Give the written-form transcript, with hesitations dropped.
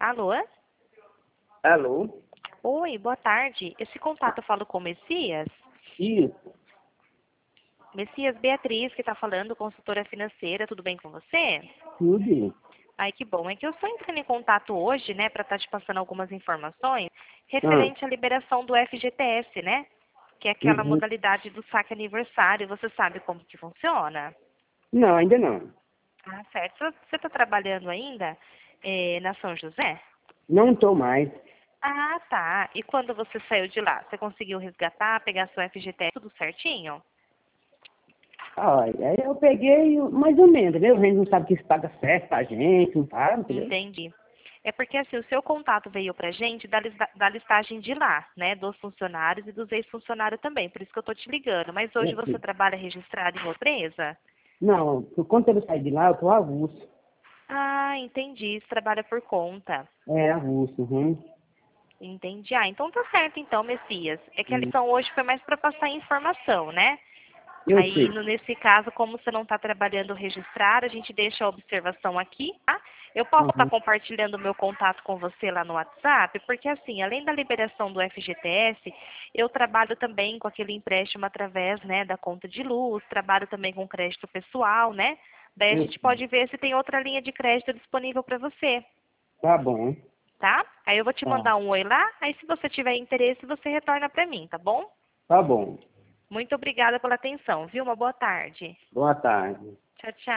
Alô? Alô? Oi, boa tarde. Esse contato eu falo com o Messias? Isso, Messias, Beatriz, que está falando, consultora financeira, tudo bem com você? tudo. Ai, que bom. É que eu estou entrando em contato hoje, né, para estar te passando algumas informações Ah, referente à liberação do FGTS, né? Que é aquela uhum. modalidade do saque aniversário. Você sabe como que funciona? Não, ainda não. Ah, certo. Você está trabalhando ainda na São José? Não estou mais. Ah, tá. E quando você saiu de lá, você conseguiu resgatar, pegar seu FGTS tudo certinho? Olha, aí eu peguei mais ou menos, entendeu? A gente não sabe que isso paga certo pra gente, não paga, entendeu? Entendi. É porque assim, o seu contato veio pra gente da listagem de lá, né? Dos funcionários e dos ex-funcionários também. Por isso que eu tô te ligando. Mas hoje Eu você sei. trabalha registrado em uma empresa? Não, por conta eu sair de lá, eu tô avulso. Ah, entendi. Você trabalha por conta. É, avulso, uhum. Entendi. Ah, então tá certo então, Messias. É que a Hum. lição hoje foi mais para passar informação, né? Eu Aí, sei. nesse caso, como você não está trabalhando registrado, a gente deixa a observação aqui, tá? Eu posso estar Uhum. compartilhando o meu contato com você lá no WhatsApp, porque assim, além da liberação do FGTS, eu trabalho também com aquele empréstimo através, né, da conta de luz, trabalho também com crédito pessoal, né? Daí a Eu gente sei. pode ver se tem outra linha de crédito disponível para você, Tá bom. tá? Aí eu vou te Tá. mandar um oi lá, aí se você tiver interesse, você retorna para mim, tá bom? Tá bom. Muito obrigada pela atenção, viu? Uma boa tarde. Boa tarde. Tchau, tchau.